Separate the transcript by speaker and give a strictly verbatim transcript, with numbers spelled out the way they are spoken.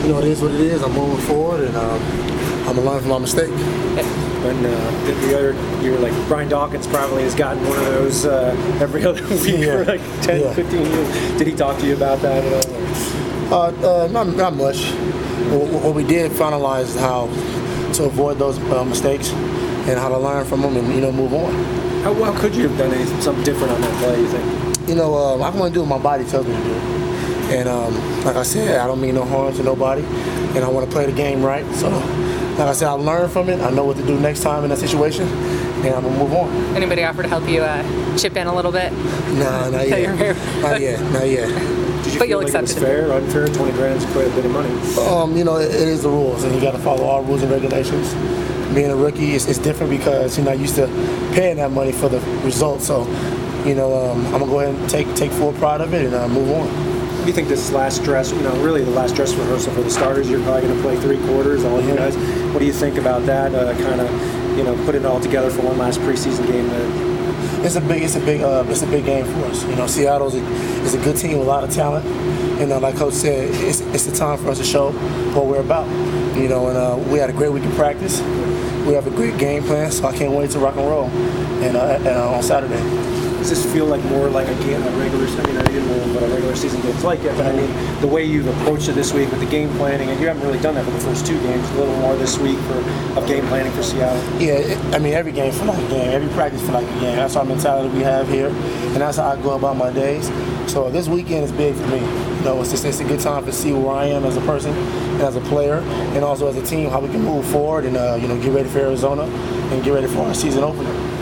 Speaker 1: you know, it is what it is. I'm moving forward, and um, I'm gonna learn from my mistake.
Speaker 2: When uh, the, the other year, like Brian Dawkins probably has gotten one of those uh, every other week
Speaker 1: Yeah.
Speaker 2: for like ten,
Speaker 1: Yeah.
Speaker 2: fifteen years. Did he talk to you about that at all?
Speaker 1: Uh, uh, not, not much. What, what we did finalize how to avoid those uh, mistakes and how to learn from them and, you know, move on.
Speaker 2: How well could you have done anything, something different on that play, you think?
Speaker 1: You know, uh, I'm going to do what my body tells me to do. And um, like I said, I don't mean no harm to nobody, and I want to play the game right. So, like I said, I'll learn from it. I know what to do next time in that situation, and I'm going to move on.
Speaker 3: Anybody offer to help you uh, chip in a little bit?
Speaker 1: Nah, not
Speaker 3: So
Speaker 1: yet.
Speaker 3: you're very-
Speaker 1: Not yet, not yet.
Speaker 2: Did you
Speaker 3: But
Speaker 2: feel
Speaker 3: you'll
Speaker 2: like
Speaker 3: accept
Speaker 2: it was
Speaker 3: it.
Speaker 2: fair, unfair? twenty grand is quite a bit of money.
Speaker 1: Um, you know, it, it is the rules, and you got to follow all rules and regulations. Being a rookie is it's different because you're not used to paying that money for the results. So, you know, um, I'm gonna go ahead and take take full pride of it and uh, move on.
Speaker 2: Do you think this last dress, you know, really the last dress rehearsal for the starters, you're probably going to play three quarters, all you guys. What do you think about that? Uh, kind of, you know, put it all together for one last preseason game there.
Speaker 1: It's a big, it's a big, uh, it's a big game for us. You know, Seattle's a, is a good team with a lot of talent. And uh, like Coach said, it's it's the time for us to show what we're about. You know, and uh, we had a great week of practice. We have a great game plan, so I can't wait to rock and roll. And uh, uh, on Saturday.
Speaker 2: Does this feel like more like a game, a regular? I mean, I didn't know what a regular season game's like yet, but I mean, the way you've approached it this week with the game planning, and you haven't really done that for the first two games. A little more this week for of game planning for Seattle.
Speaker 1: Yeah, it, I mean, every game feel like a game. Every practice feel like a game. That's our mentality we have here, and that's how I go about my days. So this weekend is big for me. You know, it's just it's a good time to see where I am as a person and as a player, and also as a team, how we can move forward and uh, you know, get ready for Arizona and get ready for our season opener.